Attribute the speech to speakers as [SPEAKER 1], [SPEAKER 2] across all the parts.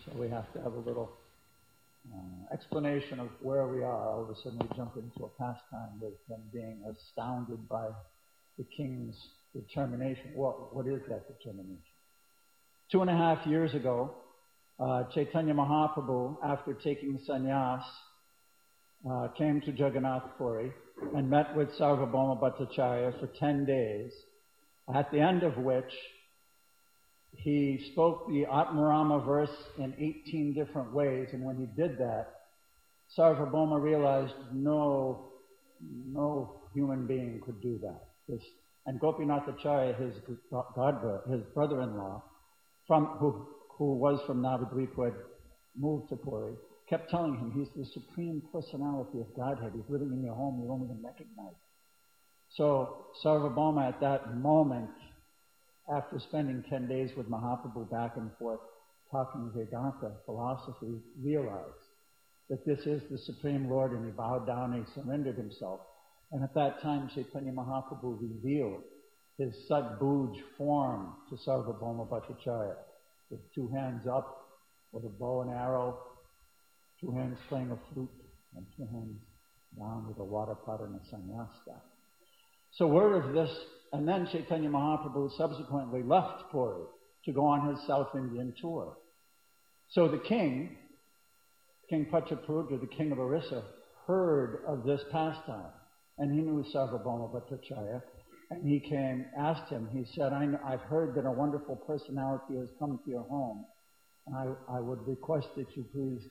[SPEAKER 1] So we have to have a little explanation of where we are. All of a sudden we jump into a pastime with them being astounded by the king's determination. What is that determination? 2.5 years ago, Chaitanya Mahaprabhu, after taking sannyas, came to Jagannath Puri and met with Sarvabhauma Bhattacharya for 10 days, at the end of which he spoke the Atmarama verse in 18 different ways, and when he did that, Sarvabhauma realized no human being could do that. And Gopinathacharya, his brother-in-law, who was from Navadvip, who had moved to Puri, kept telling him, he's the Supreme Personality of Godhead. He's living in your home, you don't even recognize him. So Sarvabhauma at that moment, after spending 10 days with Mahaprabhu back and forth, talking Vedanta philosophy, realized that this is the Supreme Lord, and he bowed down and he surrendered himself. And at that time, Chaitanya Mahaprabhu revealed his Sadbhuj form to Sarvabhauma Bhattacharya, with 2 hands up, with a bow and arrow, 2 hands playing a flute, and 2 hands down with a water pot and a sannyas staff. So word of this, and then Chaitanya Mahaprabhu subsequently left Puri to go on his South Indian tour. So the king, King Pachapuruja, the king of Orissa, heard of this pastime, and he knew Sarvabhauma Bhattacharya, and he came, asked him, he said, I've heard that a wonderful personality has come to your home, and I would request that you please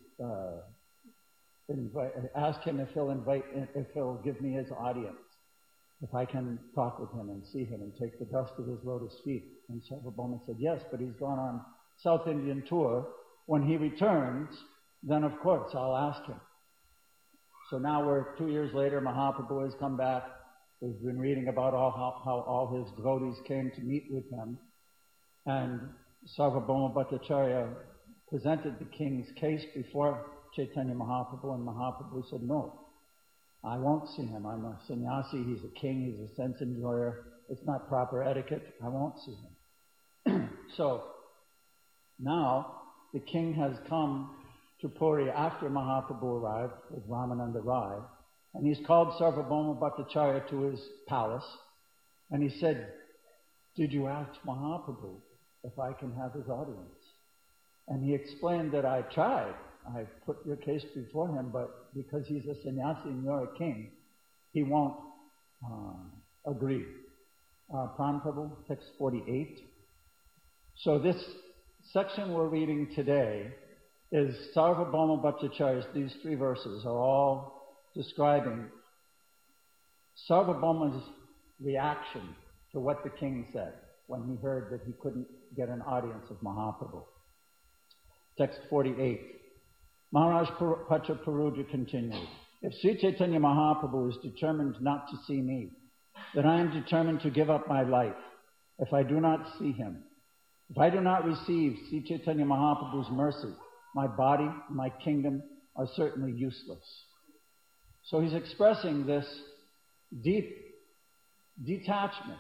[SPEAKER 1] ask him if he'll give me his audience, if I can talk with him and see him and take the dust of his lotus feet. And Sarvabhauma said, yes, but he's gone on South Indian tour. When he returns, then of course I'll ask him. So now we're 2 years later, Mahaprabhu has come back. We've been reading about how all his devotees came to meet with him. And Sarvabhauma Bhattacharya presented the king's case before Chaitanya Mahaprabhu, and Mahaprabhu said, no, I won't see him. I'm a sannyasi, he's a king, he's a sense enjoyer. It's not proper etiquette. I won't see him. So now the king has come to Puri after Mahaprabhu arrived with Ramananda Rai, and he's called Sarvabhauma Bhattacharya to his palace, and he said, did you ask Mahaprabhu if I can have his audience? And he explained that I tried. I put your case before him, but because he's a sannyasi and you're a king, he won't agree. Pran Prabhu, text 48. So this section we're reading today is Sarvabhauma Bhattacharya's, these 3 verses are all describing Sarvabhauma's reaction to what the king said when he heard that he couldn't get an audience of Mahaprabhu. Text 48. Maharaj Pachapuruja continued, if Sri Chaitanya Mahaprabhu is determined not to see me, then I am determined to give up my life if I do not see him. If I do not receive Sri Chaitanya Mahaprabhu's mercy, my body, my kingdom are certainly useless. So he's expressing this deep detachment.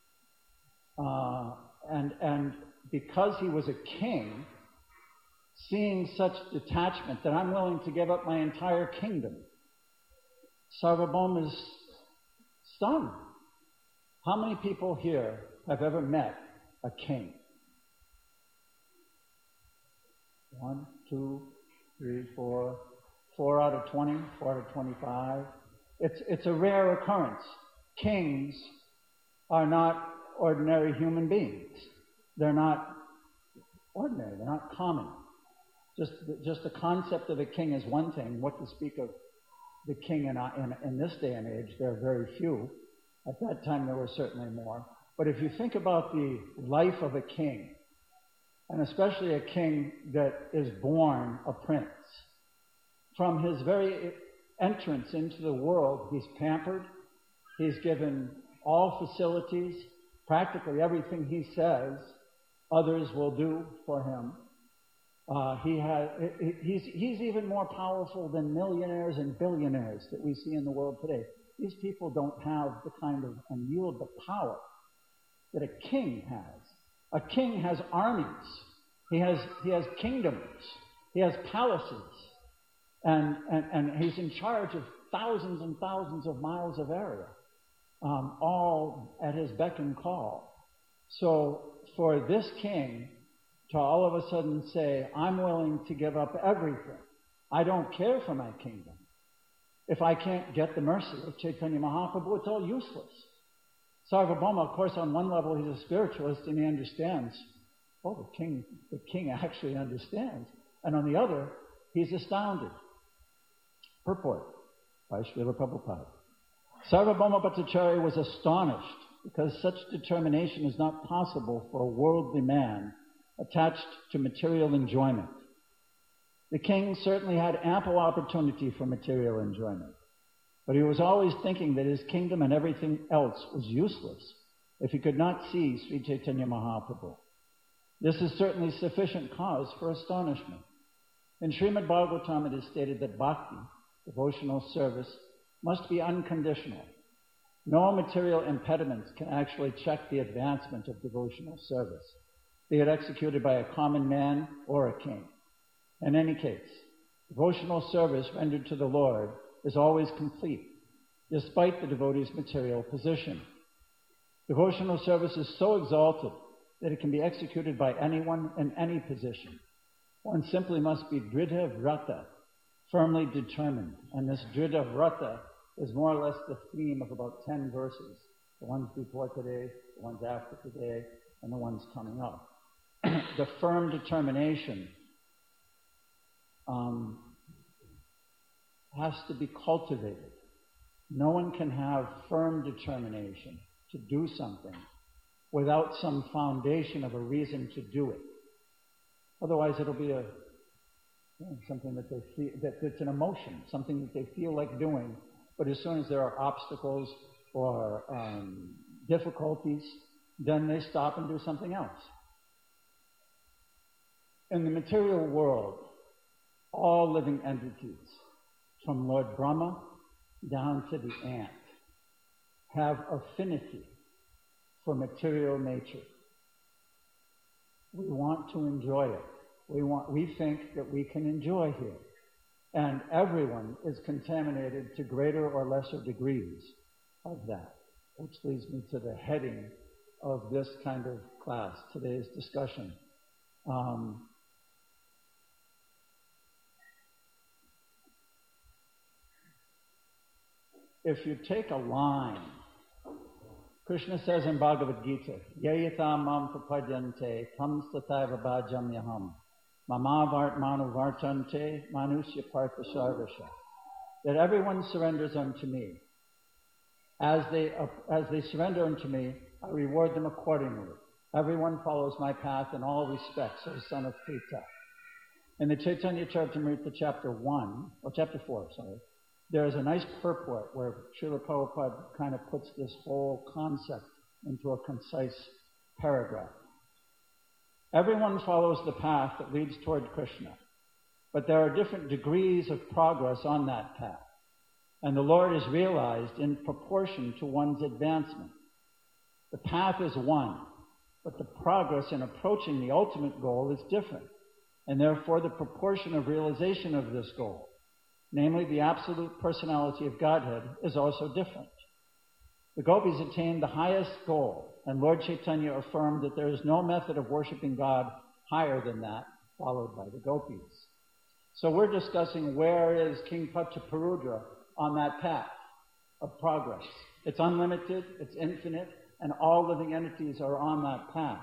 [SPEAKER 1] And because he was a king, seeing such detachment, that I'm willing to give up my entire kingdom, Sarvabhauma is stunned. How many people here have ever met a king? 1, 2, 3, 4. 4 out of 20, 4 out of 25. It's a rare occurrence. Kings are not ordinary human beings. They're not ordinary. They're not common. Just the concept of a king is one thing. What to speak of the king in this day and age, there are very few. At that time, there were certainly more. But if you think about the life of a king, and especially a king that is born a prince, from his very entrance into the world, he's pampered, he's given all facilities, practically everything he says, others will do for him. He's even more powerful than millionaires and billionaires that we see in the world today. These people don't have the kind of and wield the power that a king has. A king has armies. He has kingdoms. He has palaces. And he's in charge of thousands and thousands of miles of area, all at his beck and call. So for this king to all of a sudden say, I'm willing to give up everything. I don't care for my kingdom. If I can't get the mercy of Chaitanya Mahaprabhu, it's all useless. Sarvabhauma, of course, on one level, he's a spiritualist and he understands. Oh, the king actually understands. And on the other, he's astounded. Purport by Srila Prabhupada. Sarvabhauma Bhattacharya was astonished because such determination is not possible for a worldly man attached to material enjoyment. The king certainly had ample opportunity for material enjoyment, but he was always thinking that his kingdom and everything else was useless if he could not see Sri Chaitanya Mahaprabhu. This is certainly sufficient cause for astonishment. In Srimad Bhagavatam, it is stated that bhakti, devotional service, must be unconditional. No material impediments can actually check the advancement of devotional service, be it executed by a common man or a king. In any case, devotional service rendered to the Lord is always complete, despite the devotee's material position. Devotional service is so exalted that it can be executed by anyone in any position. One simply must be dridha vrata, firmly determined. And this dridha vrata is more or less the theme of about 10 verses. The ones before today, the ones after today, and the ones coming up. The firm determination has to be cultivated. No one can have firm determination to do something without some foundation of a reason to do it. Otherwise, it'll be something that they feel, that's an emotion, something that they feel like doing. But as soon as there are obstacles or difficulties, then they stop and do something else. In the material world, all living entities, from Lord Brahma down to the ant, have affinity for material nature. We want to enjoy it. We think that we can enjoy here. And everyone is contaminated to greater or lesser degrees of that, which leads me to the heading of this kind of class, today's discussion. If you take a line, Krishna says in Bhagavad Gita, Yayata mam prapadyante tam stataiva bhajamyaham mamavart manu vartante manusya partha sarvasha. That everyone surrenders unto me. As they surrender unto me, I reward them accordingly. Everyone follows my path in all respects, O son of Pritha. In the Chaitanya Charitamrita chapter 4, there is a nice purport where Srila Prabhupada kind of puts this whole concept into a concise paragraph. Everyone follows the path that leads toward Krishna, but there are different degrees of progress on that path, and the Lord is realized in proportion to one's advancement. The path is one, but the progress in approaching the ultimate goal is different, and therefore the proportion of realization of this goal, namely the absolute personality of Godhead, is also different. The gopis attained the highest goal, and Lord Chaitanya affirmed that there is no method of worshiping God higher than that, followed by the gopis. So we're discussing where is King Prataparudra on that path of progress. It's unlimited, it's infinite, and all living entities are on that path.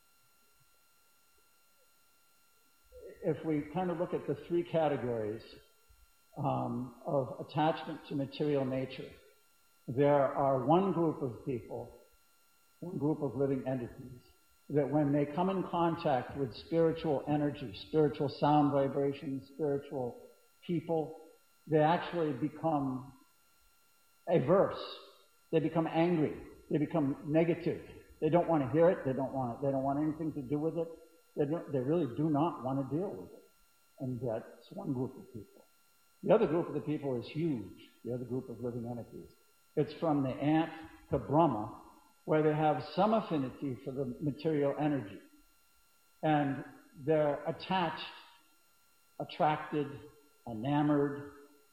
[SPEAKER 1] If we kind of look at the three categories of attachment to material nature, there are one group of people, one group of living entities, that when they come in contact with spiritual energy, spiritual sound vibrations, spiritual people, they actually become averse. They become angry. They become negative. They don't want to hear it. They don't want anything to do with it. They really do not want to deal with it. And that's one group of people. The other group of the people is huge, the other group of living entities. It's from the ant to Brahma, where they have some affinity for the material energy. And they're attached, attracted, enamored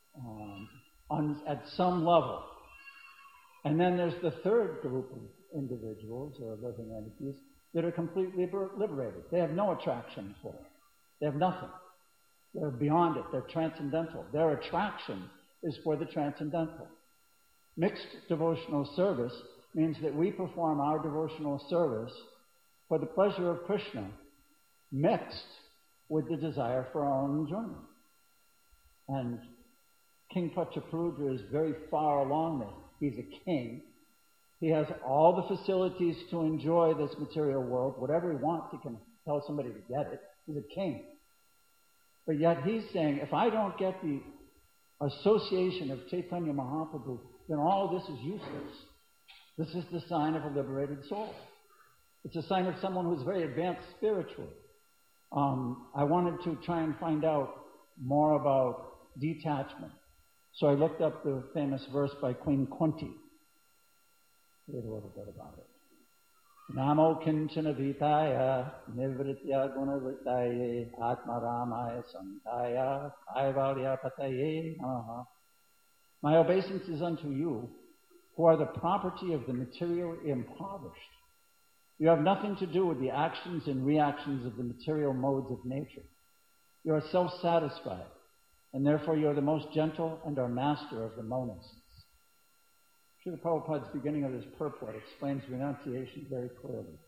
[SPEAKER 1] at some level. And then there's the third group of individuals or living entities that are completely liberated. They have no attraction for it. They have nothing. They're beyond it. They're transcendental. Their attraction is for the transcendental. Mixed devotional service means that we perform our devotional service for the pleasure of Krishna, mixed with the desire for our own enjoyment. And King Prachyapurudra is very far along this. He's a king. He has all the facilities to enjoy this material world. Whatever he wants, he can tell somebody to get it. He's a king. But yet he's saying, if I don't get the association of Chaitanya Mahaprabhu, then all of this is useless. This is the sign of a liberated soul. It's a sign of someone who's very advanced spiritually. I wanted to try and find out more about detachment. So I looked up the famous verse by Queen Kunti. Read a little bit about it. Namo kinchana vitaya nivritya gunavrittaye atmaramaya santaya kaivalya pataye namaha. My obeisance is unto you, who are the property of the materially impoverished. You have nothing to do with the actions and reactions of the material modes of nature. You are self-satisfied, and therefore you are the most gentle and are master of the monists. Srila Prabhupada's beginning of his purport explains renunciation very clearly.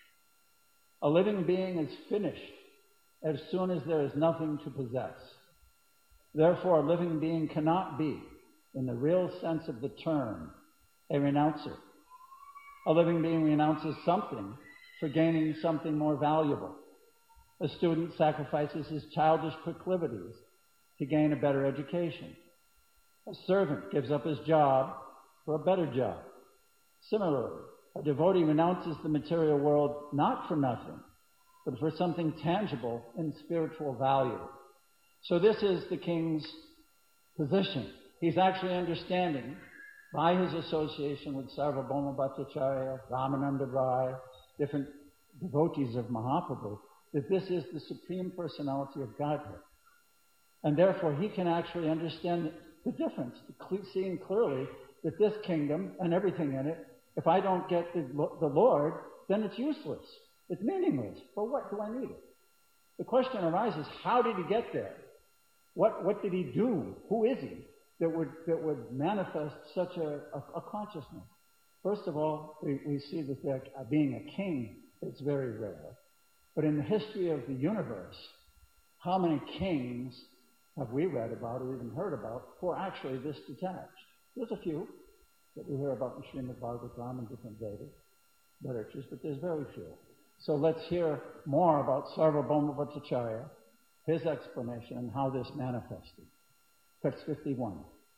[SPEAKER 1] A living being is finished as soon as there is nothing to possess. Therefore, a living being cannot be, in the real sense of the term, a renouncer. A living being renounces something for gaining something more valuable. A student sacrifices his childish proclivities to gain a better education. A servant gives up his job for a better job. Similarly, a devotee renounces the material world not for nothing, but for something tangible in spiritual value. So this is the king's position. He's actually understanding, by his association with Sarvabhauma Bhattacharya, Ramananda Rai, different devotees of Mahaprabhu, that this is the Supreme Personality of Godhead. And therefore he can actually understand the difference, seeing clearly that this kingdom and everything in it, if I don't get the Lord, then it's useless. It's meaningless. For what do I need it? The question arises, how did he get there? What did he do? Who is he that would manifest such a consciousness? First of all, we see that being a king is very rare. But in the history of the universe, how many kings have we read about or even heard about who are actually this detached? There's a few that we hear about in Srimad Bhagavatam and different Vedas literatures, but there's very few. So let's hear more about Sarvabhauma Bhattacharya, his explanation, and how this manifested. Text 51.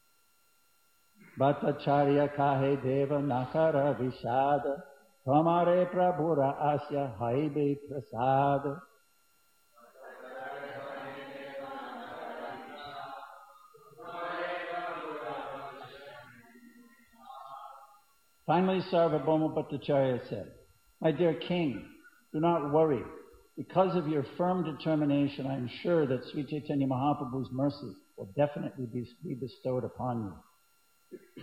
[SPEAKER 1] Bhattacharya kahe deva nakara vishada Tamare prabhura asya haibe prasad. Finally, Sarvabhauma Bhattacharya said, My dear king, do not worry. Because of your firm determination, I am sure that Sri Chaitanya Mahaprabhu's mercy will definitely be bestowed upon you.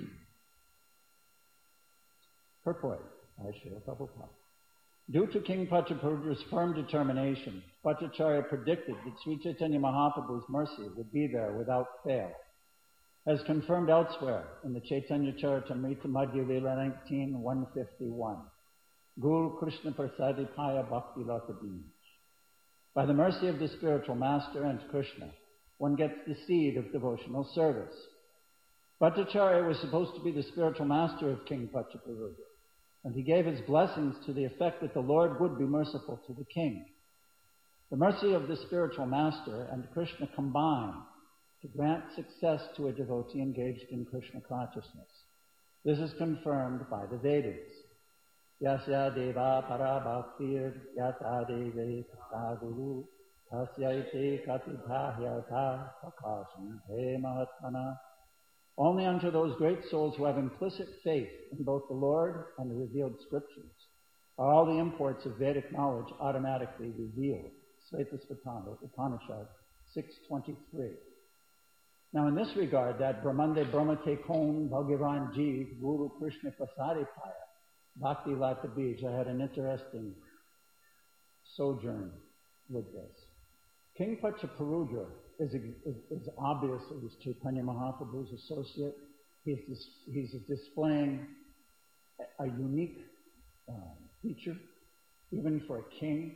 [SPEAKER 1] Purport by Srila Prabhupada. Due to King Prachyapurudра's firm determination, Bhattacharya predicted that Sri Chaitanya Mahaprabhu's mercy would be there without fail. As confirmed elsewhere in the Chaitanya Charitamrita Madhya Lila 19:151, Guru Krishna Prasadi Paya Bhakti Lakadin. By the mercy of the spiritual master and Krishna, one gets the seed of devotional service. Bhattacharya was supposed to be the spiritual master of King Prachyapurudra, and he gave his blessings to the effect that the Lord would be merciful to the king. The mercy of the spiritual master and Krishna combine to grant success to a devotee engaged in Krishna consciousness. This is confirmed by the Vedas. Yasya deva parabhaktir yata deve guru tasyaite katidhahyata prakasham he mahatmana. Only unto those great souls who have implicit faith in both the Lord and the revealed scriptures are all the imports of Vedic knowledge automatically revealed, Svetasvatana, Upanishad 6.23. Now in this regard, that Brahmande Brahmate Kon Bhagavan Jeev Guru Krishna Prasadi Paya Bhakti Lata Bij, I had an interesting sojourn with this. King Pachaparudra is obviously Chaitanya Mahaprabhu's associate. He's displaying a unique feature, even for a king.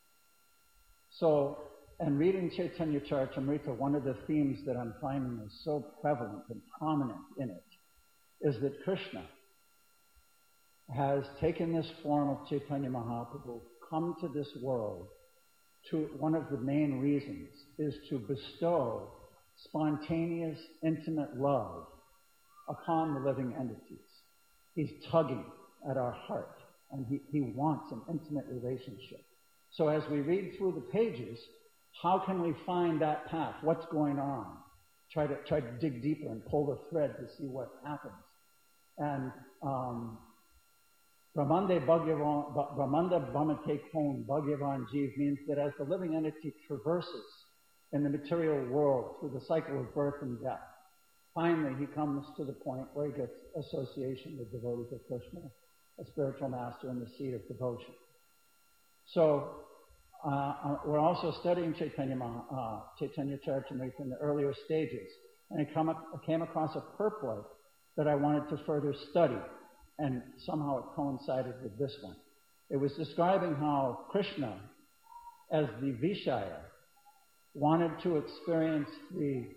[SPEAKER 1] So, and reading Chaitanya Charitamrita, one of the themes that I'm finding is so prevalent and prominent in it is that Krishna has taken this form of Chaitanya Mahaprabhu, come to this world. To one of the main reasons is to bestow spontaneous, intimate love upon the living entities. He's tugging at our heart, and he wants an intimate relationship. So as we read through the pages, how can we find that path? What's going on? Try to dig deeper and pull the thread to see what happens. And Brahmanda Bhamate Kon Bhagavan Jeev means that as the living entity traverses in the material world through the cycle of birth and death, finally he comes to the point where he gets association with devotees of Krishna, a spiritual master and the seat of devotion. So we're also studying Chaitanya Charitamrita in the earlier stages, and I came across a purport that I wanted to further study, and somehow it coincided with this one. It was describing how Krishna, as the Vishaya, wanted to experience the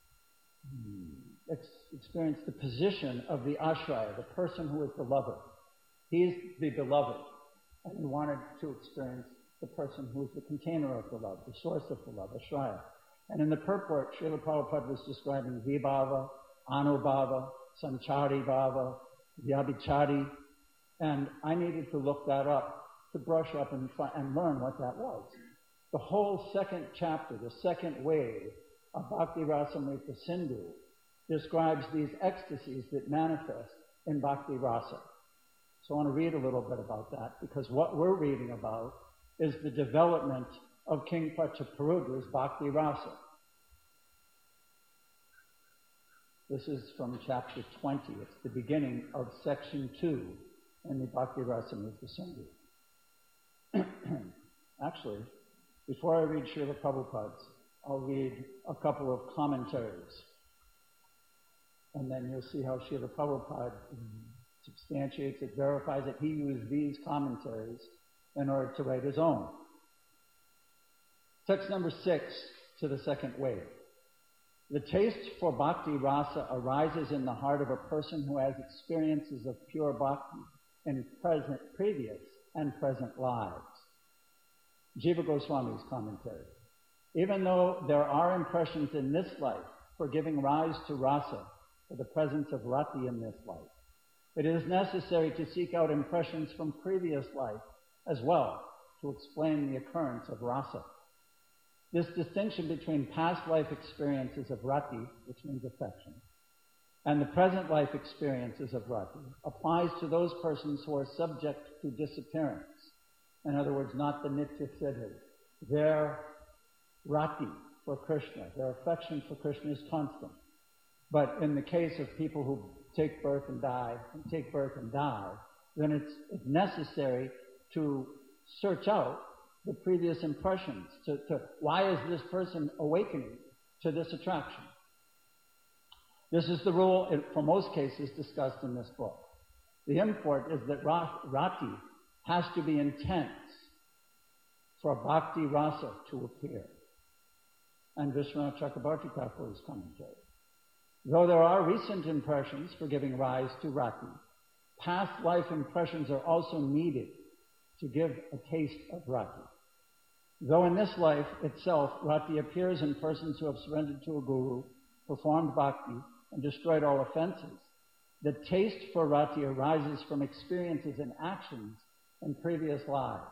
[SPEAKER 1] position of the Ashraya, the person who is the lover. He is the beloved, and he wanted to experience the person who is the container of the love, the source of the love, Ashraya. And in the purport, Srila Prabhupada was describing Vibhava, Anubhava, Sanchari Bhava, Vyabhichari, and I needed to look that up, to brush up and learn what that was. The whole second chapter, the second wave of Bhakti Rasamrita Sindhu, describes these ecstasies that manifest in Bhakti Rasa. So I want to read a little bit about that, because what we're reading about is the development of King Pachaparudra's Bhakti Rasa. This is from chapter 20. It's the beginning of section 2 in the Bhakti Rasamrita Sindhu. Actually, before I read Srila Prabhupada's, I'll read a couple of commentaries. And then you'll see how Srila Prabhupada substantiates it, verifies it. He used these commentaries in order to write his own. Text number 6 to the second wave. The taste for bhakti rasa arises in the heart of a person who has experiences of pure bhakti in previous and present lives. Jiva Goswami's commentary. Even though there are impressions in this life for giving rise to rasa, for the presence of rati in this life, it is necessary to seek out impressions from previous life as well to explain the occurrence of rasa. This distinction between past life experiences of rati, which means affection, and the present life experiences of rati applies to those persons who are subject to disappearance. In other words, not the nitya siddhas. Their rati for Krishna, their affection for Krishna is constant. But in the case of people who take birth and die, then it's necessary to search out the previous impressions. Why is this person awakening to this attraction? This is the rule for most cases discussed in this book. The import is that rati has to be intense for bhakti rasa to appear. And Vishwanath Chakrabarti Thakur's commentary. Though there are recent impressions for giving rise to rati, past life impressions are also needed to give a taste of rati. Though in this life itself, rati appears in persons who have surrendered to a guru, performed bhakti, and destroyed all offenses, the taste for rati arises from experiences and actions in previous lives.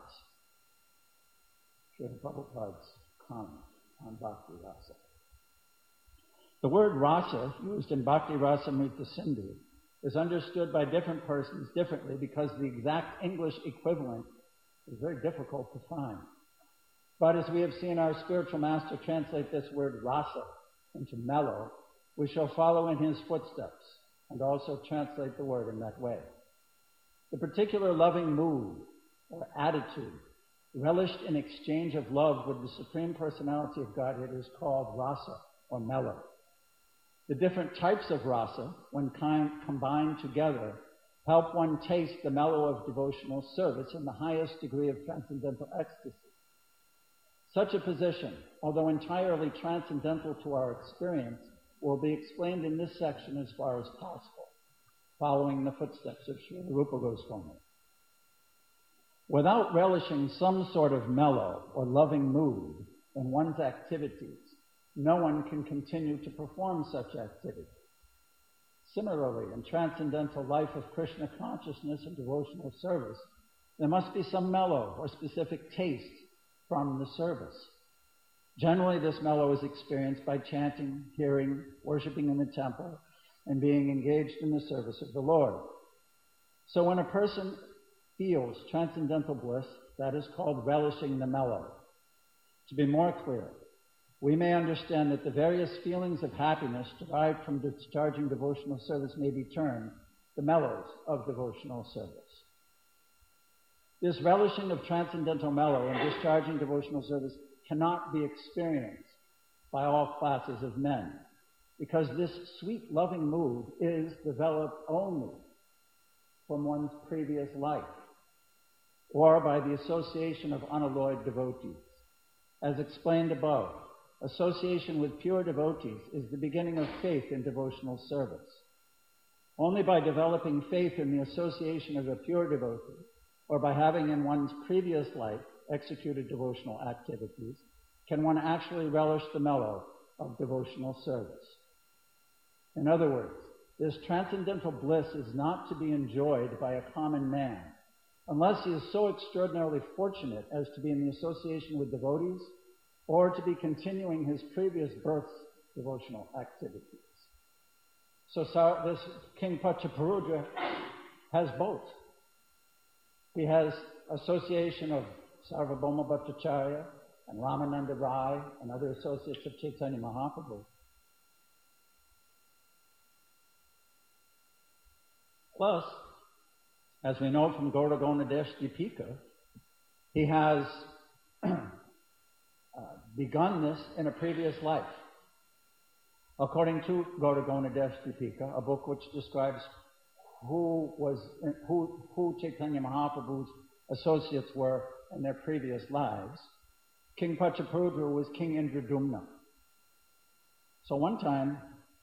[SPEAKER 1] Srila Prabhupada's comment on Bhakti Rasa. The word rasa, used in Bhakti Rasamrita Sindhu, is understood by different persons differently because the exact English equivalent is very difficult to find. But as we have seen our spiritual master translate this word rasa into mellow, we shall follow in his footsteps and also translate the word in that way. The particular loving mood or attitude relished in exchange of love with the Supreme Personality of Godhead is called rasa or mellow. The different types of rasa, when combined together, help one taste the mellow of devotional service in the highest degree of transcendental ecstasy. Such a position, although entirely transcendental to our experience, will be explained in this section as far as possible, following the footsteps of Srila Rupa Goswami. Without relishing some sort of mellow or loving mood in one's activities, no one can continue to perform such activities. Similarly, in transcendental life of Krishna consciousness and devotional service, there must be some mellow or specific taste from the service. Generally, this mellow is experienced by chanting, hearing, worshiping in the temple, and being engaged in the service of the Lord. So when a person feels transcendental bliss, that is called relishing the mellow. To be more clear, we may understand that the various feelings of happiness derived from discharging devotional service may be termed the mellows of devotional service. This relishing of transcendental mellow and discharging devotional service cannot be experienced by all classes of men, because this sweet, loving mood is developed only from one's previous life, or by the association of unalloyed devotees. As explained above, association with pure devotees is the beginning of faith in devotional service. Only by developing faith in the association of a pure devotee, or by having in one's previous life executed devotional activities, can one actually relish the mellow of devotional service. In other words, this transcendental bliss is not to be enjoyed by a common man, unless he is so extraordinarily fortunate as to be in the association with devotees, or to be continuing his previous birth's devotional activities. So this King Prachaparudra has both. He has association of Sarvabhauma Bhattacharya and Ramananda Rai and other associates of Chaitanya Mahaprabhu. Plus, as we know from Gaura Gonadesh Deepika, he has begun this in a previous life. According to Gaura Gonadesh Deepika, a book which describes who Chaitanya Mahaprabhu's associates were in their previous lives, King Prachaparudra was King Indradumna. So one time,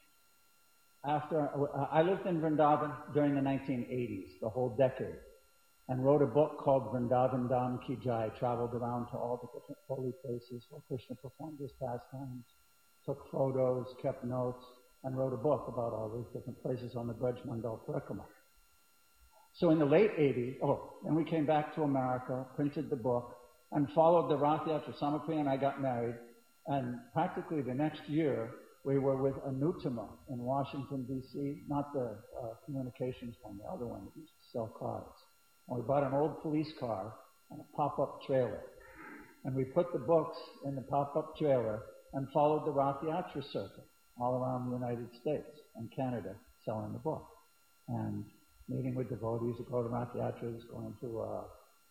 [SPEAKER 1] I lived in Vrindavan during the 1980s, the whole decade, and wrote a book called Vrindavan Dham Ki Jai, traveled around to all the different holy places where Krishna performed his pastimes, took photos, kept notes, and wrote a book about all these different places on the Braj Mandal Parikrama. So in the late 80s, then we came back to America, printed the book, and followed the Rath Yatra. Samapriya and I got married, and practically the next year, we were with Anutama in Washington, D.C., not the communications one, the other one that used to sell cars. And we bought an old police car and a pop-up trailer. And we put the books in the pop-up trailer and followed the Rath Yatra circuit all around the United States and Canada selling the book. And meeting with devotees who go to Rath Yatras, going to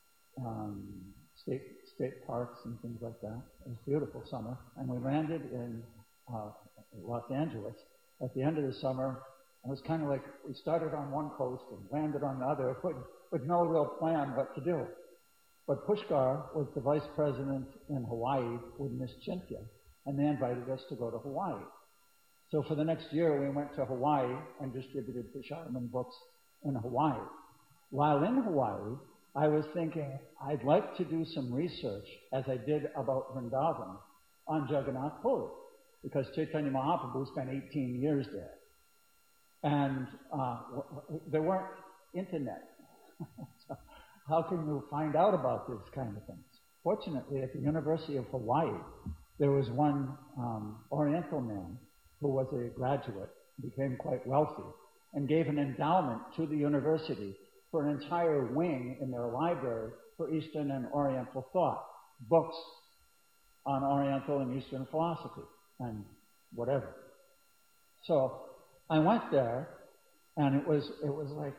[SPEAKER 1] state parks and things like that. It was a beautiful summer. And we landed in Los Angeles at the end of the summer. It was kind of like we started on one coast and landed on the other with no real plan what to do. But Pushkar was the vice president in Hawaii with Miss Chinthia, and they invited us to go to Hawaii. So for the next year, we went to Hawaii and distributed Fisherman books in Hawaii. While in Hawaii, I was thinking I'd like to do some research, as I did about Vrindavan, on Jagannath Puri, because Chaitanya Mahaprabhu spent 18 years there. And there weren't internet. So how can you find out about these kind of things? Fortunately, at the University of Hawaii, there was one Oriental man who was a graduate, became quite wealthy, and gave an endowment to the university for an entire wing in their library for Eastern and Oriental thought, books on Oriental and Eastern philosophy and whatever. So I went there, and it was like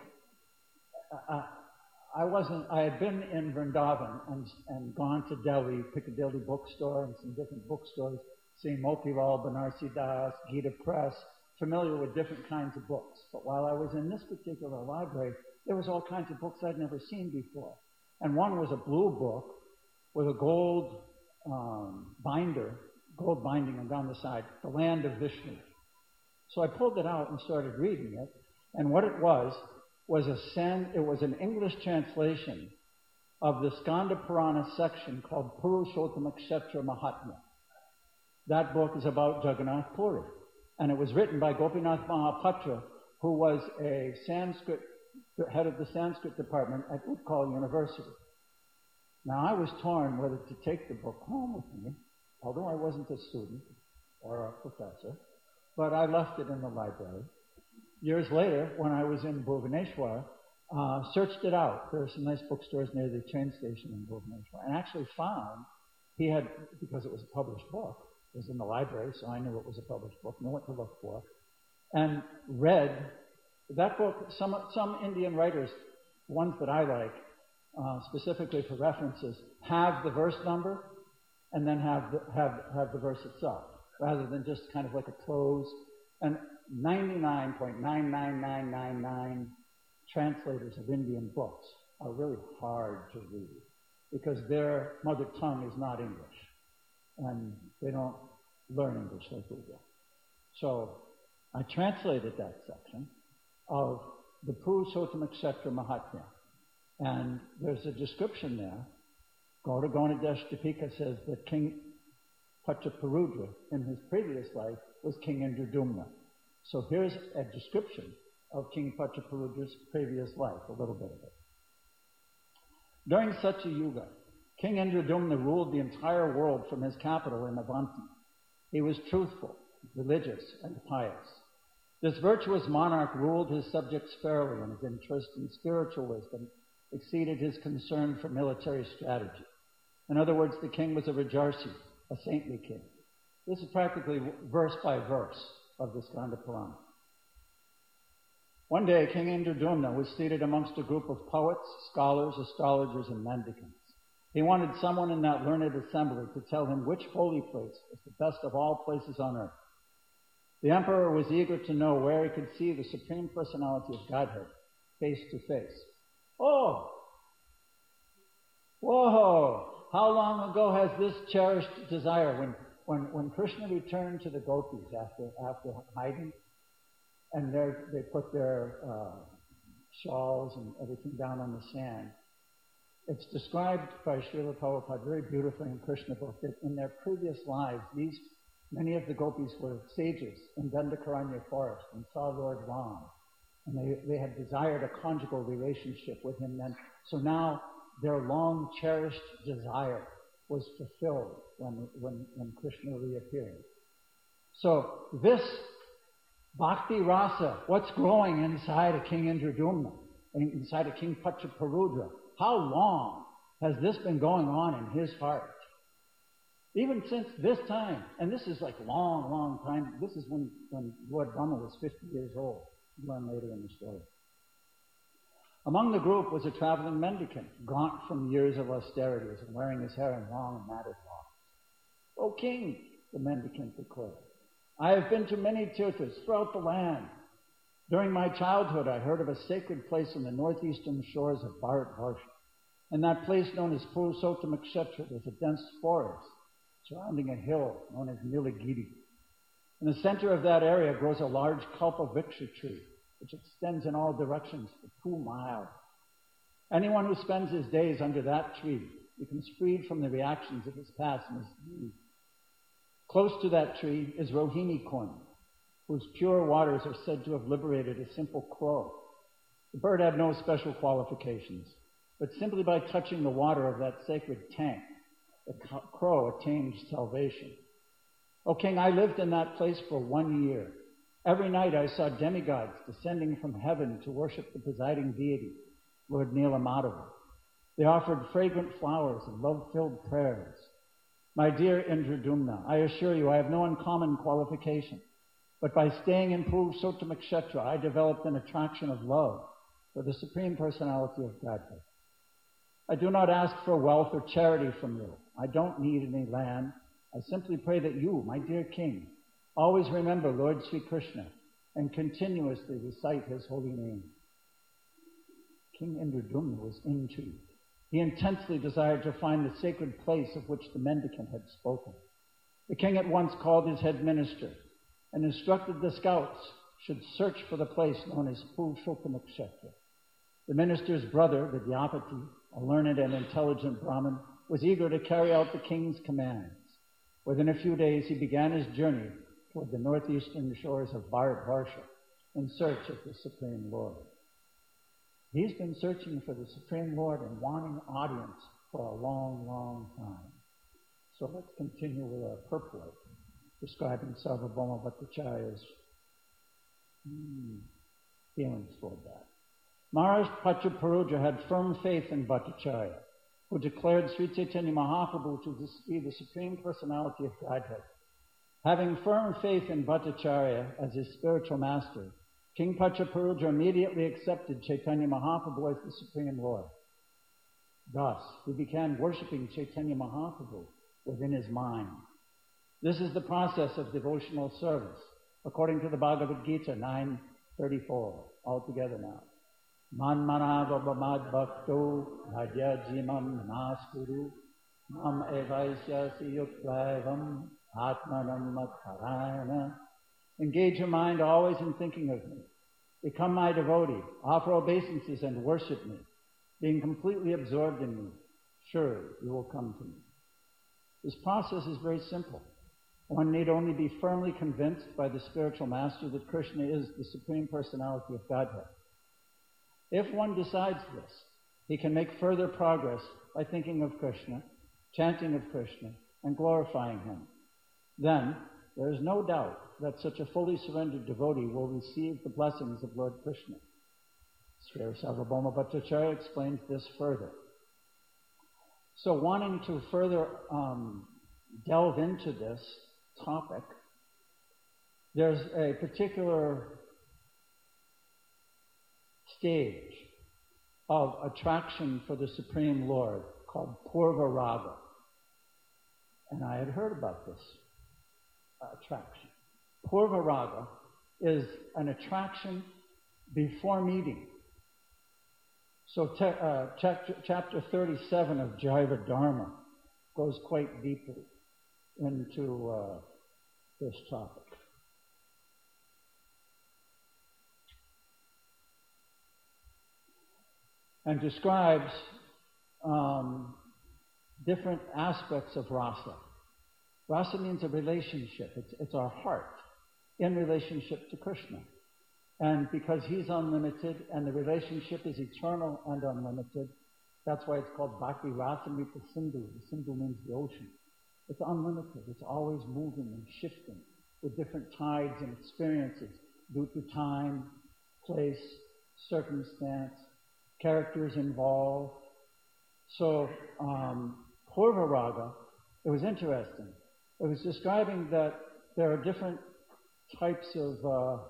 [SPEAKER 1] I had been in Vrindavan and gone to Delhi, Piccadilly bookstore and some different bookstores, seeing Motilal, Banarsi Das, Gita Press, familiar with different kinds of books. But while I was in this particular library, there was all kinds of books I'd never seen before. And one was a blue book with a gold binding and down the side, The Land of Vishnu. So I pulled it out and started reading it, and what it was an English translation of the Skanda Purana section called Purushottama Kshetra Mahatmya. That book is about Jagannath Puri, and it was written by Gopinath Mahapatra, who was a head of the Sanskrit department at Utkal University. Now, I was torn whether to take the book home with me, although I wasn't a student or a professor, but I left it in the library. Years later, when I was in Bhubaneswar, searched it out. There are some nice bookstores near the train station in Bhubaneswar, and actually found because it was a published book, it was in the library, so I knew it was a published book, knew what to look for, and read that book. Some Indian writers, ones that I like, specifically for references, have the verse number and then have the verse itself, rather than just kind of like a prose. And 99.99999 translators of Indian books are really hard to read because their mother tongue is not English, and they don't learn English like we do. So I translated that section of the Purushottama Kshetra Mahatmya, and there's a description there. Gaura Garudadesh Dipika says that King Pachaparudra in his previous life was King Indradumna. So here's a description of King Pachaparudra's previous life, a little bit of it. During Satya Yuga, King Indradumna ruled the entire world from his capital in Avanti. He was truthful, religious, and pious. This virtuous monarch ruled his subjects fairly, and his interest in spiritual wisdom exceeded his concern for military strategy. In other words, the king was a Rajarsi, a saintly king. This is practically verse by verse of the Skanda Purana. One day, King Indradumna was seated amongst a group of poets, scholars, astrologers, and mendicants. He wanted someone in that learned assembly to tell him which holy place was the best of all places on earth. The emperor was eager to know where he could see the Supreme Personality of Godhead face to face. Oh! Whoa! How long ago has this cherished desire, when Krishna returned to the gopis after hiding, and they put their shawls and everything down on the sand, it's described by Srila Prabhupada very beautifully in Krishna book that in their previous lives, many of the gopis were sages in Dandakaranya forest and saw Lord Ram, and they had desired a conjugal relationship with him then. So now their long cherished desire was fulfilled when Krishna reappeared. So this bhakti rasa, what's growing inside of King Indradumna, inside of King Pachaparudra, how long has this been going on in his heart? Even since this time, and this is like long, long time, this is when Lord Brahma was 50 years old. We'll learn later in the story. Among the group was a traveling mendicant, gaunt from years of austerities and wearing his hair in long and matted locks. "O king," the mendicant declared, "I have been to many tirthas throughout the land. During my childhood, I heard of a sacred place in the northeastern shores of Bharatvarsha. In that place known as Purushottama Kshetra, there's a dense forest surrounding a hill known as Nilagiri. In the center of that area grows a large Kalpavriksha tree, which extends in all directions for 2 miles. Anyone who spends his days under that tree becomes freed from the reactions of his past and his deeds. Close to that tree is Rohini Kund, whose pure waters are said to have liberated a simple crow. The bird had no special qualifications, but simply by touching the water of that sacred tank, the crow attained salvation. O king, I lived in that place for 1 year. Every night I saw demigods descending from heaven to worship the presiding deity, Lord Nila Madhava. They offered fragrant flowers and love-filled prayers. My dear Indradumna, I assure you I have no uncommon qualification, but by staying in Purushottam I developed an attraction of love for the Supreme Personality of Godhead. I do not ask for wealth or charity from you. I don't need any land. I simply pray that you, my dear King, always remember Lord Sri Krishna and continuously recite his holy name. King Indradumna was intrigued. He intensely desired to find the sacred place of which the mendicant had spoken. The king at once called his head minister and instructed the scouts should search for the place known as Purushottam. The minister's brother, Vidyapati, a learned and intelligent Brahmin, was eager to carry out the king's commands. Within a few days, he began his journey toward the northeastern shores of Bharatvarsha in search of the Supreme Lord. He's been searching for the Supreme Lord and wanting audience for a long, long time. So let's continue with our purport, describing Sarvabhauma Bhattacharya's feelings toward that. Maharaj Prachuparuja had firm faith in Bhattacharya, who declared Sri Chaitanya Mahaprabhu to be the Supreme Personality of Godhead. Having firm faith in Bhattacharya as his spiritual master, King Prachuparuja immediately accepted Chaitanya Mahaprabhu as the Supreme Lord. Thus, he began worshipping Chaitanya Mahaprabhu within his mind. This is the process of devotional service, according to the Bhagavad Gita 9:34. All together now. Manmanavabhamad bhakto bhajya jimam namaskuru mam evaisya yukvaivam atmanam matkarayana. Engage your mind always in thinking of me. Become my devotee. Offer obeisances and worship me. Being completely absorbed in me, surely you will come to me. This process is very simple. One need only be firmly convinced by the spiritual master that Krishna is the Supreme Personality of Godhead. If one decides this, he can make further progress by thinking of Krishna, chanting of Krishna, and glorifying him. Then, there is no doubt that such a fully surrendered devotee will receive the blessings of Lord Krishna. Sri Sarvabhauma Bhattacharya explains this further. So wanting to further delve into this topic, there's a particular stage of attraction for the Supreme Lord called Purva Raga. And I had heard about this attraction. Purva Raga is an attraction before meeting. So chapter 37 of Jaiva Dharma goes quite deeply into this topic. And describes different aspects of rasa. Rasa means a relationship. It's our heart in relationship to Krishna. And because he's unlimited and the relationship is eternal and unlimited, that's why it's called Bhakti Rasamrita Sindhu. The Sindhu means the ocean. It's unlimited. It's always moving and shifting with different tides and experiences due to time, place, circumstance, characters involved. So, Purva Raga, it was interesting. It was describing that there are different types of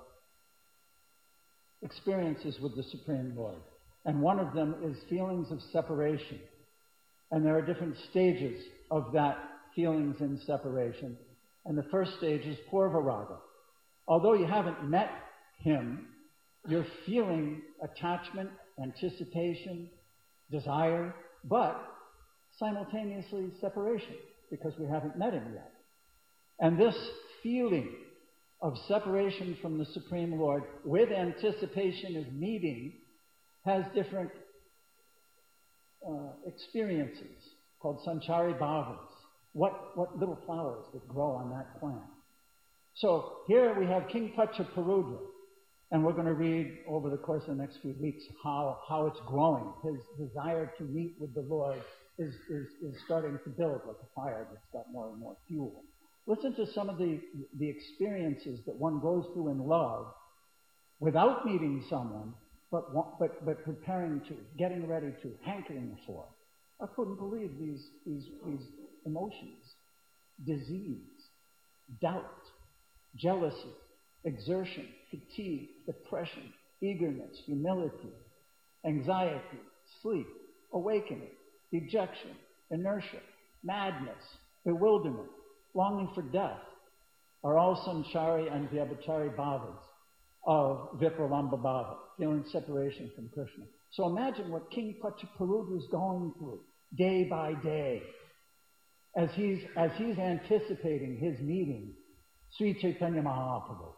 [SPEAKER 1] experiences with the Supreme Lord. And one of them is feelings of separation. And there are different stages of that feelings in separation. And the first stage is Purva Raga. Although you haven't met him, you're feeling attachment, anticipation, desire, but simultaneously separation, because we haven't met him yet. And this feeling of separation from the Supreme Lord with anticipation of meeting has different experiences called sanchari bhavas. What little flowers that grow on that plant. So here we have King Prachuparuja, and we're going to read over the course of the next few weeks how it's growing. His desire to meet with the Lord is starting to build like a fire that's got more and more fuel. Listen to some of the experiences that one goes through in love without meeting someone, but preparing to, getting ready to, hankering for. I couldn't believe these emotions disease, doubt, jealousy, exertion, fatigue, depression, eagerness, humility, anxiety, sleep, awakening, dejection, inertia, madness, bewilderment, longing for death, are all samsari and vyabhachari bhavas of vipralambha bhava, feeling separation from Krishna. So imagine what King Prachaparudra is going through day by day as he's anticipating his meeting Sri Chaitanya Mahaprabhu.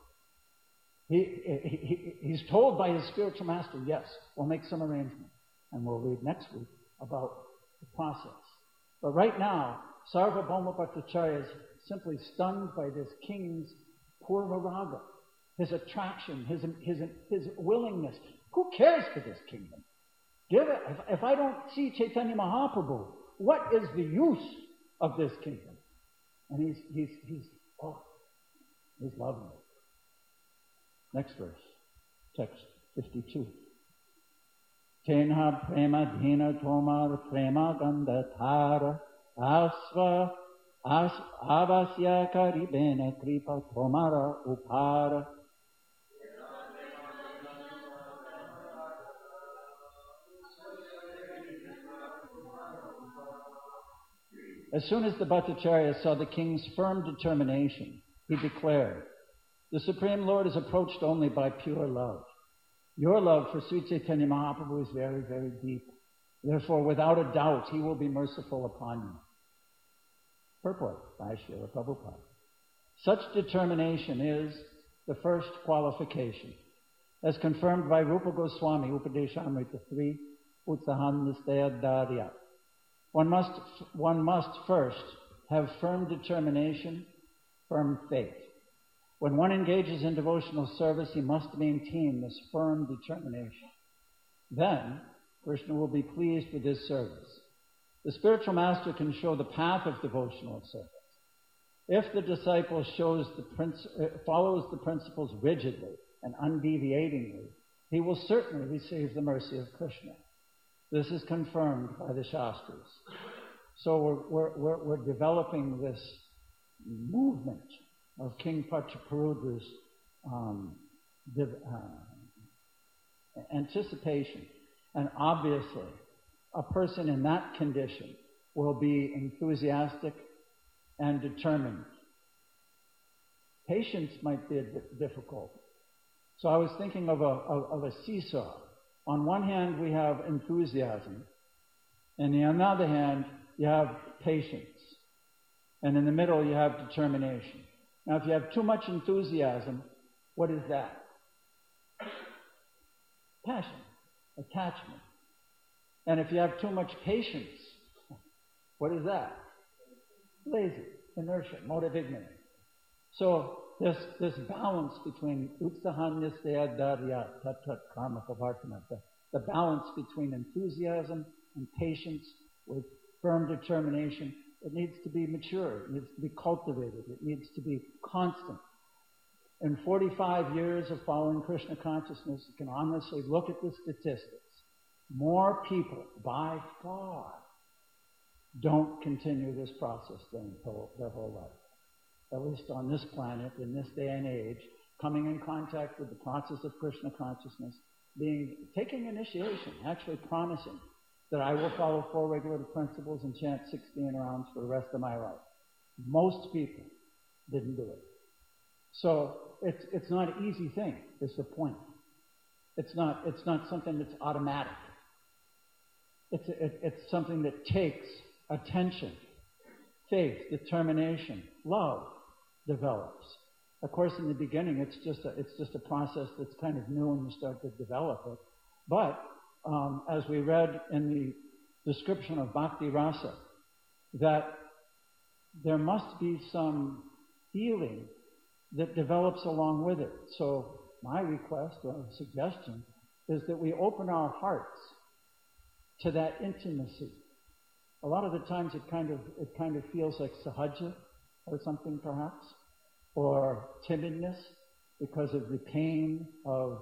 [SPEAKER 1] He's told by his spiritual master, yes, we'll make some arrangements. And we'll read next week about the process. But right now, Sarvabhauma Bhattacharya is simply stunned by this king's purva raga, his attraction, his willingness. Who cares for this kingdom? Give it. If I don't see Chaitanya Mahaprabhu, what is the use of this kingdom? And he's loving it. Next verse, text 52. Tenha prema dhina tomar prema gandhathara asva avasya karibena kripa tomara upara. As soon as the Bhattacharya saw the king's firm determination, he declared, "The Supreme Lord is approached only by pure love. Your love for Sri Chaitanya Mahaprabhu is very, very deep. Therefore, without a doubt, he will be merciful upon you." Purport by Srila Prabhupada. Such determination is the first qualification, as confirmed by Rupa Goswami, Upadeshamrita 3, Utsahan Nistayadharya. One must first have firm determination, firm faith. When one engages in devotional service, he must maintain this firm determination. Then, Krishna will be pleased with his service. The spiritual master can show the path of devotional service. If the disciple follows the principles rigidly and undeviatingly, he will certainly receive the mercy of Krishna. This is confirmed by the Shastras. So we're developing this movement of King Prachaparudra's anticipation. And obviously, a person in that condition will be enthusiastic and determined. Patience might be a bit difficult. So I was thinking of a seesaw. On one hand, we have enthusiasm, and on the other hand, you have patience. And in the middle, you have determination. Now, if you have too much enthusiasm, what is that? Passion, attachment. And if you have too much patience, what is that? Lazy, inertia, motive ignorance. So this balance between utsahan nistaya dharya tat tat karma pavartana, the balance between enthusiasm and patience with firm determination, it needs to be mature, it needs to be cultivated, it needs to be constant. In 45 years of following Krishna consciousness, you can honestly look at the statistics. More people, by far, don't continue this process their whole life. At least on this planet, in this day and age, coming in contact with the process of Krishna consciousness, taking initiation, actually promising that I will follow 4 regulative principles and chant 16 rounds for the rest of my life. Most people didn't do it. So it's not an easy thing, is the point. It's not something that's automatic. It's something that takes attention, faith, determination, love develops. Of course, in the beginning, it's just a process that's kind of new when you start to develop it. But as we read in the description of Bhakti Rasa, that there must be some feeling that develops along with it. So my request or suggestion is that we open our hearts to that intimacy. A lot of the times it kind of feels like sahaja or something perhaps, or timidness because of the pain of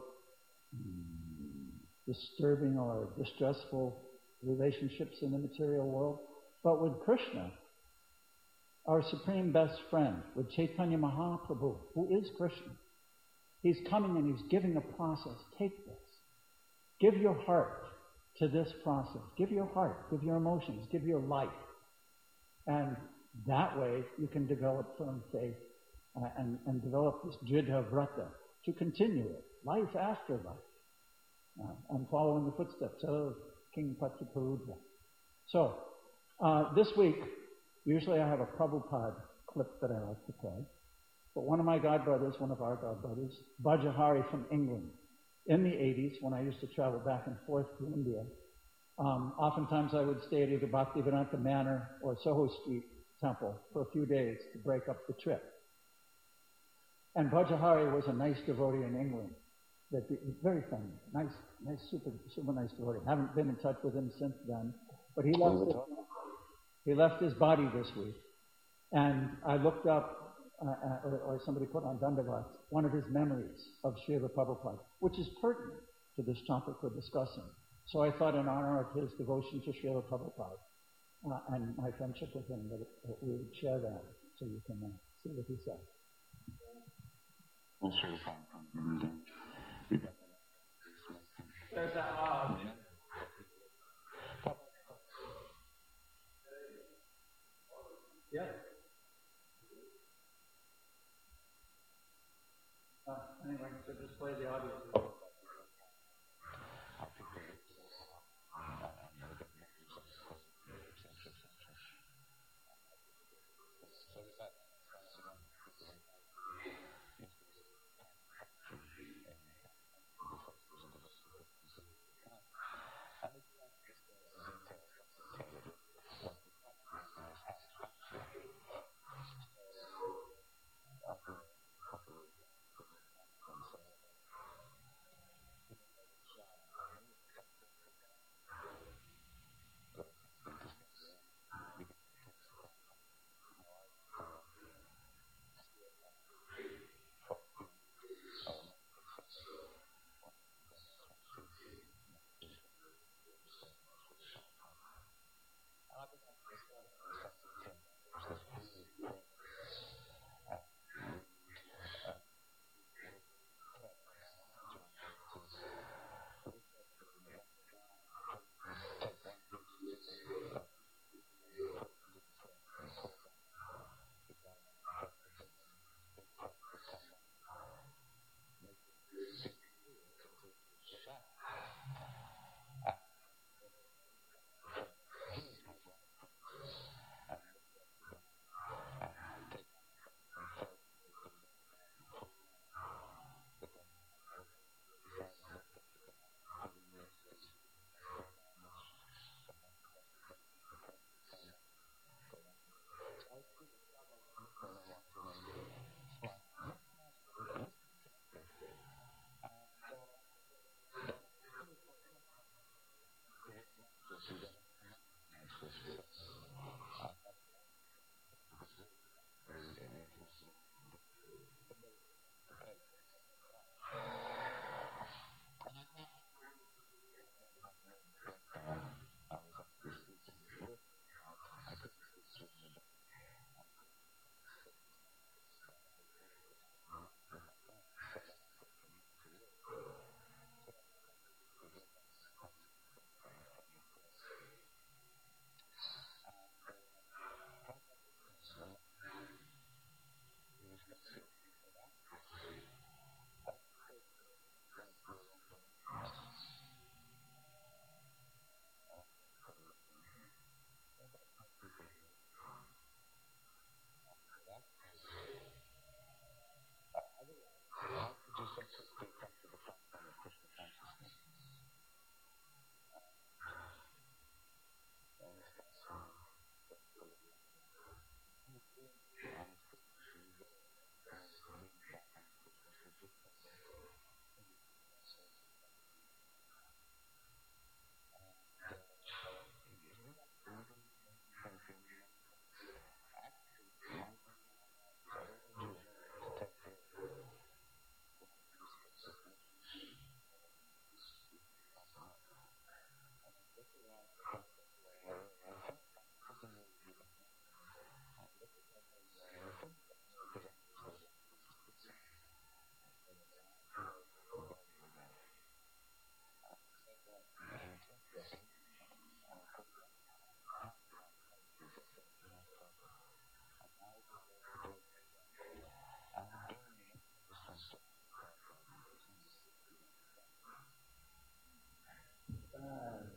[SPEAKER 1] disturbing or distressful relationships in the material world. But with Krishna, our supreme best friend with Chaitanya Mahaprabhu, who is Krishna. He's coming and he's giving a process. Take this. Give your heart to this process. Give your heart, give your emotions, give your life. And that way you can develop firm faith and develop this Jidha Vrata to continue it, life after life, and follow in the footsteps of King Patiparudra. So, this week, usually I have a Prabhupada clip that I like to play. But one of my godbrothers, one of our godbrothers, Bajahari from England, in the 80s, when I used to travel back and forth to India, oftentimes I would stay at either Bhaktivedanta Manor or Soho Street Temple for a few days to break up the trip. And Bajahari was a nice devotee in England, very friendly, nice, super nice devotee. Haven't been in touch with him since then, but he left his body this week. And I looked up, or somebody put on Dandavat, one of his memories of Srila Prabhupada, which is pertinent to this topic we're discussing. So I thought in honor of his devotion to Srila Prabhupada and my friendship with him that we would share that so you can see what he said. There's that yeah. Anyway, so just play the audio.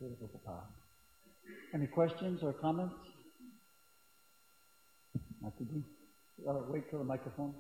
[SPEAKER 1] associated with the path. Any questions or comments? Wait for the microphone.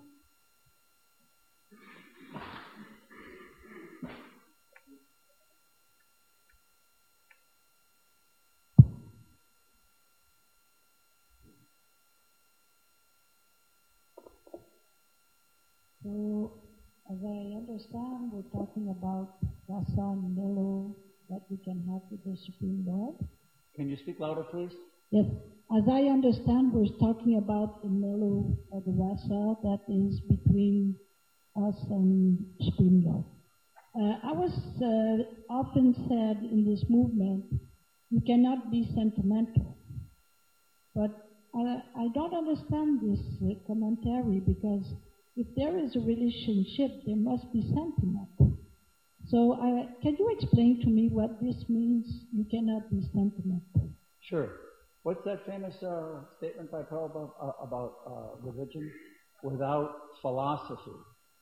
[SPEAKER 2] So, as I understand, we're talking about rasa and melo that we can have with the Supreme Lord.
[SPEAKER 1] Can you speak louder, please?
[SPEAKER 2] Yes. As I understand, we're talking about the melo or the rasa that is between us and Supreme Lord. I was often said in this movement, you cannot be sentimental. But I don't understand this commentary, because if there is a relationship, there must be sentiment. So can you explain to me what this means, you cannot be sentimental?
[SPEAKER 1] Sure. What's that famous statement by Prabhupada about religion? Without philosophy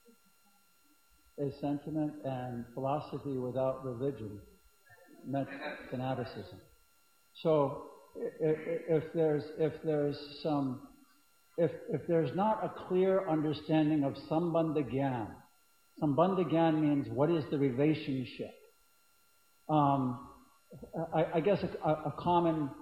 [SPEAKER 1] is sentiment, and philosophy without religion meant fanaticism. So if there's not a clear understanding of Sambandha Gyan means what is the relationship. I guess a common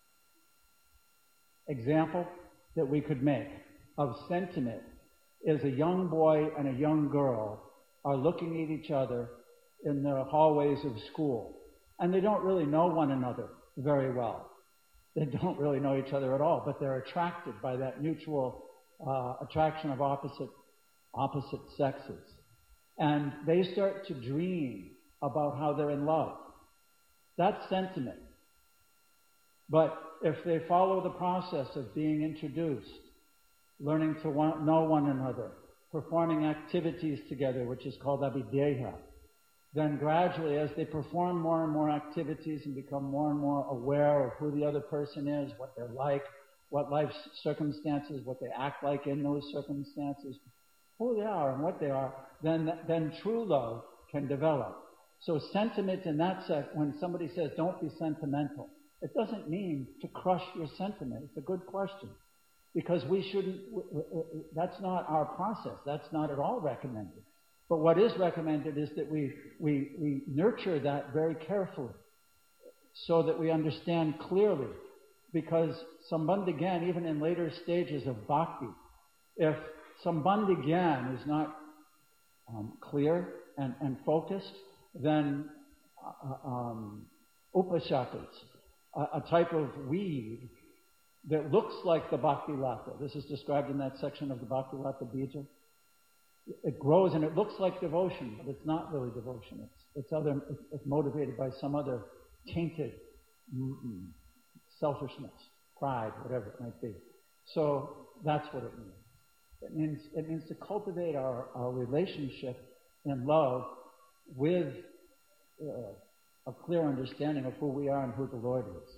[SPEAKER 1] example that we could make of sentiment is a young boy and a young girl are looking at each other in the hallways of school, and they don't really know one another very well. They don't really know each other at all, but they're attracted by that mutual attraction of opposite sexes. And they start to dream about how they're in love. That's sentiment. But if they follow the process of being introduced, learning to know one another, performing activities together, which is called abhideya, then gradually, as they perform more and more activities and become more and more aware of who the other person is, what they're like, what life's circumstances, what they act like in those circumstances, who they are and what they are, then true love can develop. So sentiment in that sense, when somebody says, don't be sentimental, it doesn't mean to crush your sentiment. It's a good question. Because we shouldn't, that's not our process. That's not at all recommended. But what is recommended is that we nurture that very carefully so that we understand clearly. Because Sambandha Gyan, even in later stages of bhakti, if Sambandha Gyan is not clear and focused, then upashakas, a type of weed that looks like the Bhakti Lata. This is described in that section of the Bhakti Lata Bija. It grows and it looks like devotion, but it's not really devotion. It's motivated by some other tainted selfishness, pride, whatever it might be. So that's what it means. It means to cultivate our relationship in love with a clear understanding of who we are and who the Lord is.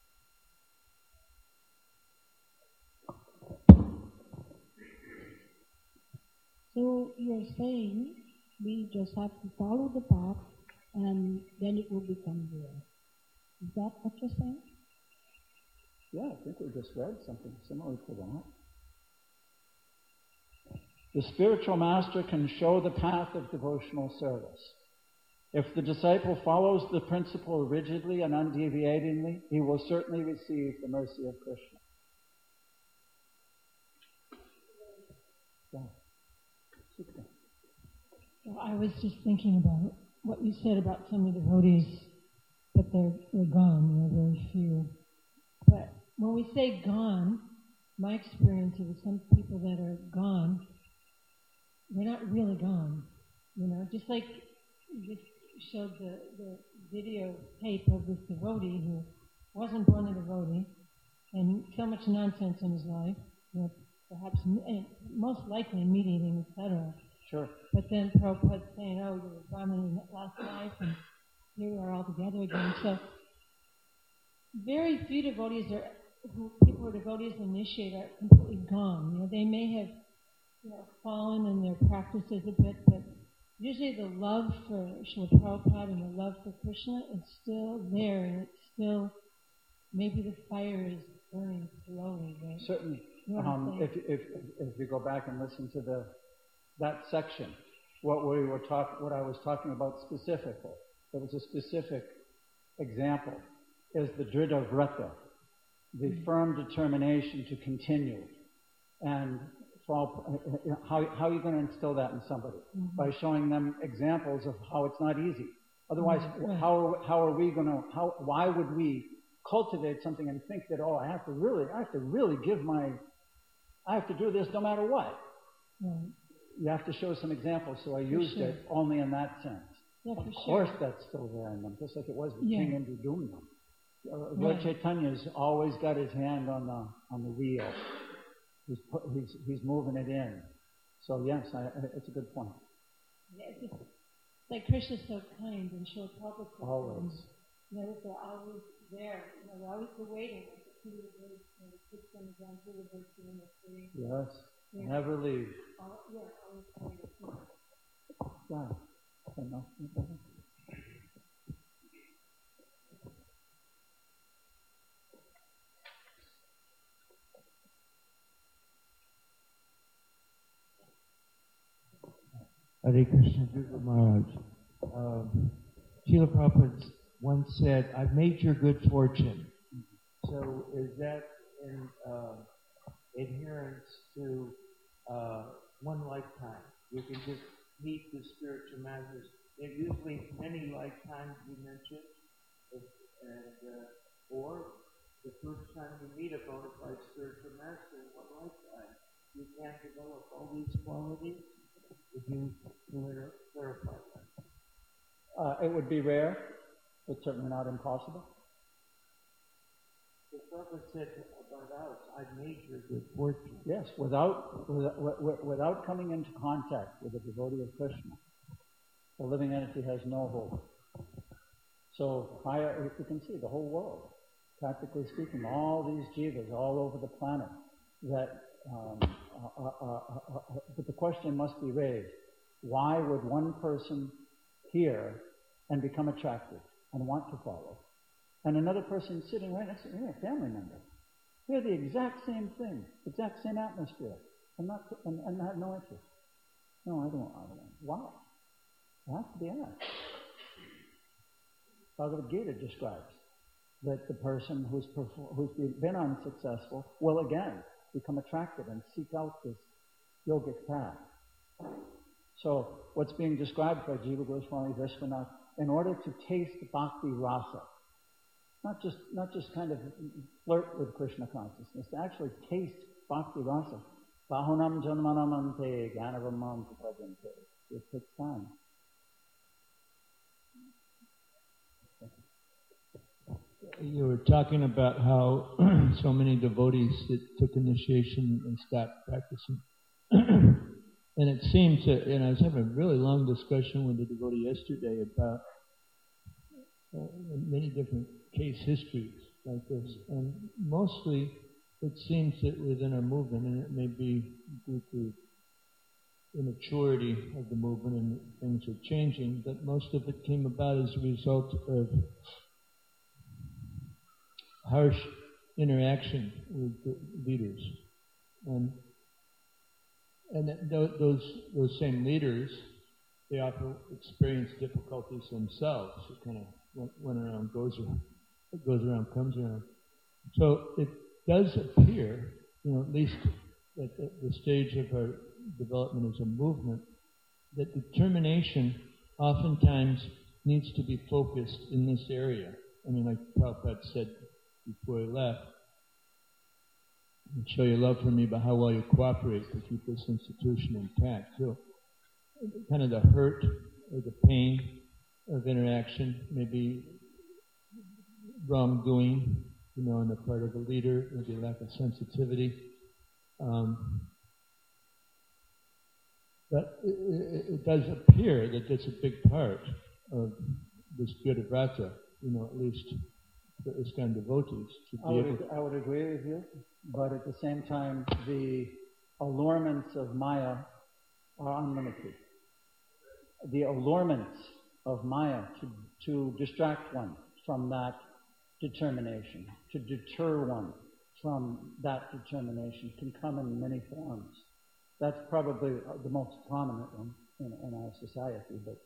[SPEAKER 2] So you're saying we just have to follow the path and then it will become real. Is that what you're saying?
[SPEAKER 1] Yeah, I think we just read something similar to that. The spiritual master can show the path of devotional service. If the disciple follows the principle rigidly and undeviatingly, he will certainly receive the mercy of Krishna. Yeah.
[SPEAKER 3] Well, I was just thinking about what you said about some of the devotees, but they're gone, very few. But when we say gone, my experience is some people that are gone, they're not really gone. Just like you showed the video tape of this devotee who wasn't born a devotee, and so much nonsense in his life, perhaps, most likely meat eating, etc.
[SPEAKER 1] Sure.
[SPEAKER 3] But then Prabhupada saying, oh, you were Brahmin in that last life, and here we are all together again. So very few devotees people who are devotees initiate are completely gone. They may have fallen in their practices a bit, but usually the love for Srila Prabhupada and the love for Krishna is still there, and it's still, maybe the fire is burning slowly, right?
[SPEAKER 1] Certainly.
[SPEAKER 3] You know what I'm saying?
[SPEAKER 1] If you go back and listen to that section, what I was talking about specifically, there was a specific example, is the Dridha Vrata, the firm determination to continue. And how are you going to instill that in somebody? By showing them examples of how it's not easy. Otherwise, why would we cultivate something and think that, I have to do this no matter what?
[SPEAKER 3] Right.
[SPEAKER 1] You have to show some examples, so I used it only in that sense.
[SPEAKER 3] Yeah,
[SPEAKER 1] of course that's still there in them, just like it was with King Indradumna. Lord Chaitanya's always got his hand on the wheel. He's moving it in. So yes, it's a good point.
[SPEAKER 3] Yeah, it's just like Krishna's so kind, and Srila Prabhupada
[SPEAKER 1] always.
[SPEAKER 3] They're always there. They're always waiting. The kids them down through the birds in the tree.
[SPEAKER 1] Yes, never leave.
[SPEAKER 3] Always.
[SPEAKER 1] Yeah.
[SPEAKER 4] Hare Krishna, Guru Maharaj. Srila Prabhupada once said, "I've made your good fortune." So is that in adherence to one lifetime? You can just meet the spiritual masters. They're usually many lifetimes, you mentioned, or the first time you meet a bona fide spiritual master in one lifetime. You can't develop all these qualities. Would you clarify that?
[SPEAKER 1] It would be rare, but certainly not impossible.
[SPEAKER 4] The Prabhupada said about us, "I've made your good fortune."
[SPEAKER 1] Yes, without coming into contact with a devotee of Krishna, the living entity has no hope. So, you can see the whole world, practically speaking, all these jivas all over the planet, that but the question must be raised: why would one person hear and become attracted and want to follow, and another person sitting right next to a family member hear the exact same thing, exact same atmosphere, and have no interest? No, I don't. Why? It has to be asked. Bhagavad Gita describes that the person who's been unsuccessful will again become attracted and seek out this yogic path. So what's being described by Jiva Goswami Vishwanath, in order to taste bhakti rasa, not just kind of flirt with Krishna consciousness, to actually taste bhakti rasa, bahunam janmanam ante jnanavam prapajante. It takes time.
[SPEAKER 4] You were talking about how so many devotees that took initiation and stopped practicing. And it seems that, and I was having a really long discussion with a devotee yesterday about many different case histories like this. And mostly it seems that within our movement, and it may be due to immaturity of the movement and things are changing, but most of it came about as a result of harsh interaction with the leaders, and those same leaders, they often experience difficulties themselves. It kind of went around, goes around. It goes around, comes around. So it does appear, at least at the stage of our development as a movement, that determination oftentimes needs to be focused in this area. I mean, like Prabhupada said before he left, and show your love for me by how well you cooperate to keep this institution intact. So kind of the hurt or the pain of interaction, maybe wrongdoing, on the part of the leader, maybe lack of sensitivity. But it does appear that that's a big part of this Dridha Vrata, at least for ISKCON devotees.
[SPEAKER 1] I would agree with you, but at the same time, the allurements of Maya are unlimited. the allurements of Maya to distract one from that determination, to deter one from that determination, can come in many forms. That's probably the most prominent one in our society, but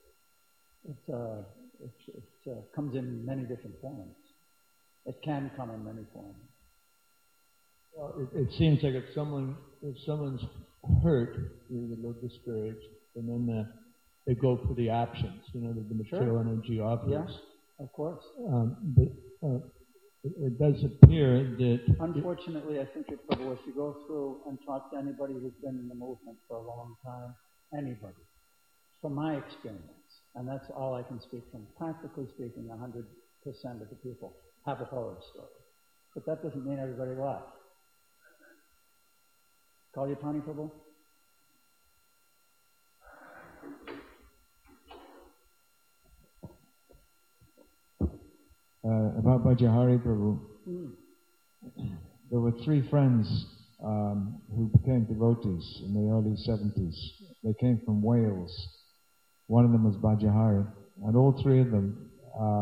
[SPEAKER 1] it comes in many different forms. It can come in many forms.
[SPEAKER 4] Well, it seems like if someone's hurt, they're a little discouraged, and then they go for the options, the material energy offers.
[SPEAKER 1] Yeah, of course.
[SPEAKER 4] But it does appear that...
[SPEAKER 1] Unfortunately, I think if you go through and talk to anybody who's been in the movement for a long time, anybody, from my experience, and that's all I can speak from, practically speaking, 100% of the people have a horror story. But that doesn't mean everybody laughs. Call you Pani Prabhu?
[SPEAKER 5] About Bhajahari Prabhu, there were 3 friends who became devotees in the early 70s. They came from Wales. One of them was Bhajahari, and all 3 of them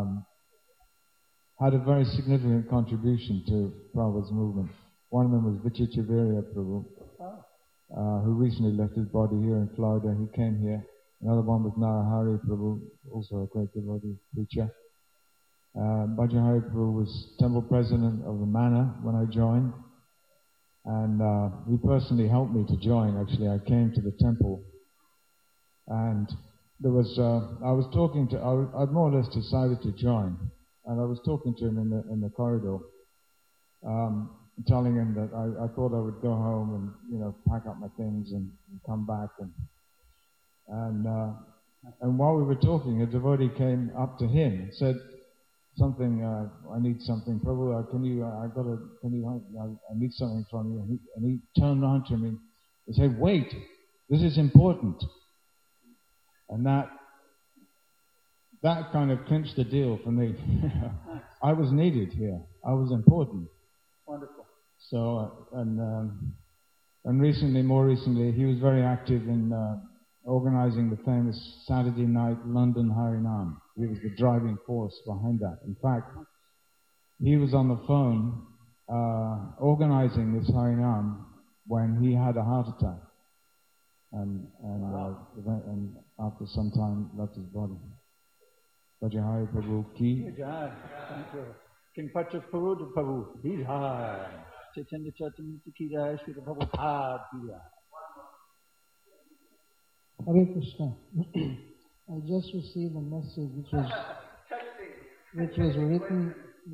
[SPEAKER 5] had a very significant contribution to Prabhupada's movement. One of them was Vichitravirya Prabhu, who recently left his body here in Florida. He came here. Another one was Narahari Prabhu, also a great devotee preacher. Bhajahari Prabhu was temple president of the Manor when I joined, and he personally helped me to join. Actually, I came to the temple, and there was I was talking to I'd more or less decided to join, and I was talking to him in the corridor, telling him that I thought I would go home and pack up my things and come back, and while we were talking, a devotee came up to him and said something, I need something, Prabhu, I need something from you. And he turned around to me and said, wait, this is important. And that kind of clinched the deal for me. I was needed here. I was important.
[SPEAKER 1] Wonderful.
[SPEAKER 5] So, and more recently, he was very active in organizing the famous Saturday night London Harinam. He was the driving force behind that. In fact, he was on the phone organizing this Harinam when he had a heart attack, and after some time left his body. Bhajahari Prabhu ki.
[SPEAKER 1] Jai. Thank you. King Patra Prabhu. Jai. Chaitanya Chaitanya ki jai. Shri Prabhupada ki jai.
[SPEAKER 6] Hare Krishna. I just received a message which was written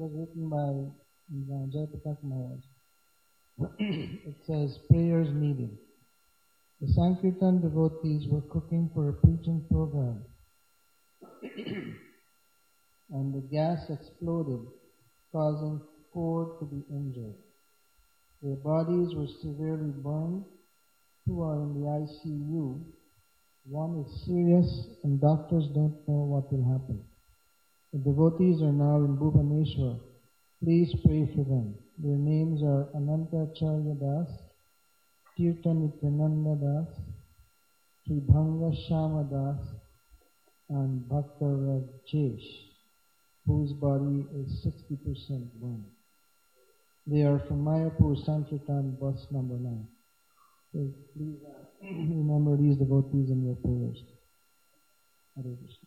[SPEAKER 6] by Jayaprakash Maharaj. It says, prayers needed. The Sankirtan devotees were cooking for a preaching program and the gas exploded, causing 4 to be injured. Their bodies were severely burned. 2 are in the ICU. 1 is serious and doctors don't know what will happen. The devotees are now in Bhubaneswar. Please pray for them. Their names are Anantacharya Das, Kirtan Nityananda Das, Sribhanga Shama Das, and Bhakta Rajesh, whose body is 60% burned. They are from Mayapur Sankirtan bus number 9. So please remember these devotees in your prayers. Hare Krishna.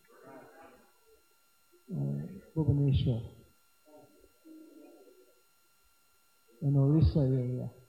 [SPEAKER 6] Bhubaneswar, in Orissa area.